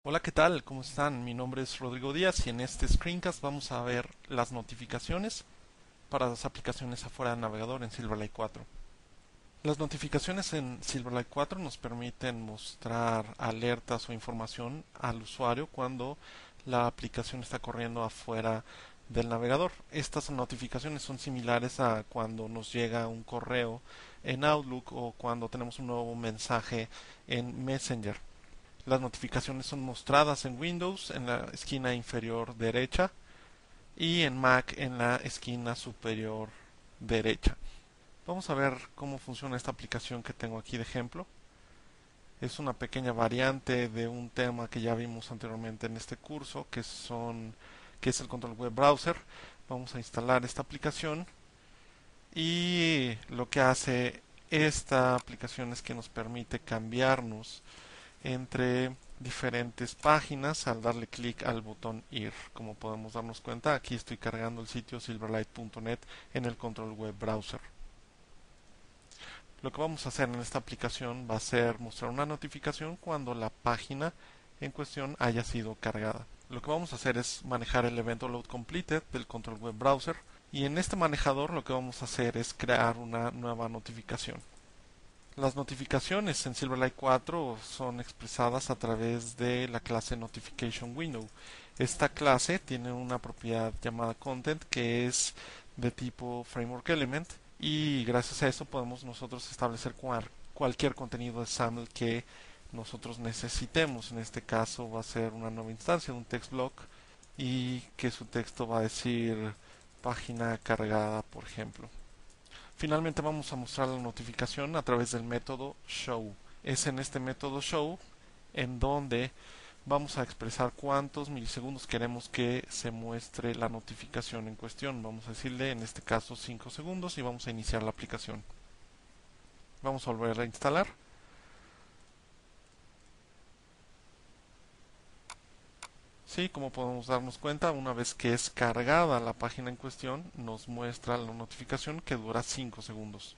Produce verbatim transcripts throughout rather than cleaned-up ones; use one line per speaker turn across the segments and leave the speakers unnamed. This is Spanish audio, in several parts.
Hola, ¿qué tal? ¿Cómo están? Mi nombre es Rodrigo Díaz y en este screencast vamos a ver las notificaciones para las aplicaciones afuera del navegador en Silverlight cuatro. Las notificaciones en Silverlight cuatro nos permiten mostrar alertas o información al usuario cuando la aplicación está corriendo afuera del navegador. Estas notificaciones son similares a cuando nos llega un correo en Outlook o cuando tenemos un nuevo mensaje en Messenger. Las notificaciones son mostradas en Windows en la esquina inferior derecha y en Mac en la esquina superior derecha. Vamos a ver cómo funciona esta aplicación que tengo aquí de ejemplo. Es una pequeña variante de un tema que ya vimos anteriormente en este curso, que son que es el Control Web Browser. Vamos a instalar esta aplicación y lo que hace esta aplicación es que nos permite cambiarnos entre diferentes páginas al darle clic al botón ir. Como podemos darnos cuenta, aquí estoy cargando el sitio silverlight punto net en el Control Web Browser. Lo que vamos a hacer en esta aplicación va a ser mostrar una notificación cuando la página en cuestión haya sido cargada. Lo que vamos a hacer es manejar el evento load completed del Control Web Browser y en este manejador lo que vamos a hacer es crear una nueva notificación. Las notificaciones en Silverlight cuatro son expresadas a través de la clase Notification Window. Esta clase tiene una propiedad llamada Content que es de tipo Framework Element y gracias a eso podemos nosotros establecer cual, cualquier contenido de SAML que nosotros necesitemos. En este caso va a ser una nueva instancia de un text block y que su texto va a decir página cargada, por ejemplo. Finalmente vamos a mostrar la notificación a través del método show. Es en este método show en donde vamos a expresar cuántos milisegundos queremos que se muestre la notificación en cuestión. Vamos a decirle en este caso cinco segundos y vamos a iniciar la aplicación. Vamos a volver a instalar. Sí, como podemos darnos cuenta, una vez que es cargada la página en cuestión, nos muestra la notificación que dura cinco segundos.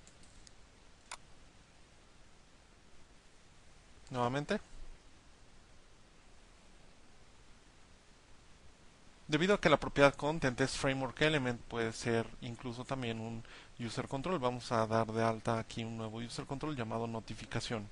Nuevamente. Debido a que la propiedad content es framework element, puede ser incluso también un user control. Vamos a dar de alta aquí un nuevo user control llamado notificación.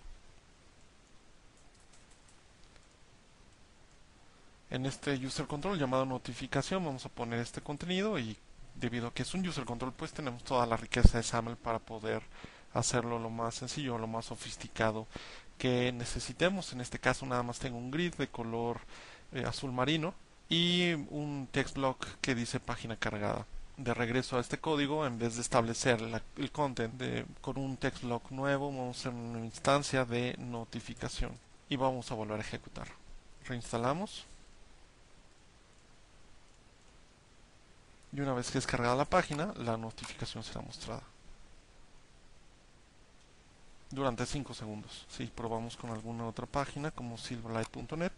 En este user control llamado notificación vamos a poner este contenido y debido a que es un user control, pues tenemos toda la riqueza de SAML para poder hacerlo lo más sencillo, lo más sofisticado que necesitemos. En este caso nada más tengo un grid de color eh, azul marino y un text block que dice página cargada. De regreso a este código, en vez de establecer la, el content de, con un text block nuevo, vamos a hacer una instancia de notificación y vamos a volver a ejecutar. Reinstalamos y una vez que es cargada la página, la notificación será mostrada durante cinco segundos. Si probamos con alguna otra página como silverlight punto net,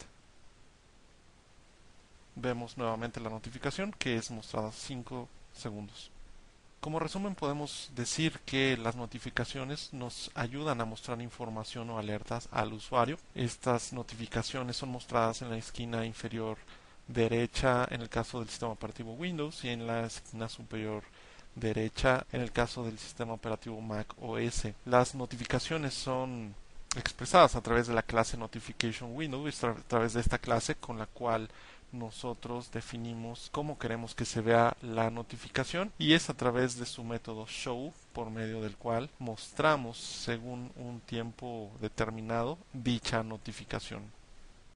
vemos nuevamente la notificación que es mostrada cinco segundos. Como resumen podemos decir que las notificaciones nos ayudan a mostrar información o alertas al usuario. Estas notificaciones son mostradas en la esquina inferior derecha en el caso del sistema operativo Windows y en la esquina superior derecha en el caso del sistema operativo Mac O S. Las notificaciones son expresadas a través de la clase Notification Window, a través de esta clase con la cual nosotros definimos cómo queremos que se vea la notificación y es a través de su método show por medio del cual mostramos según un tiempo determinado dicha notificación.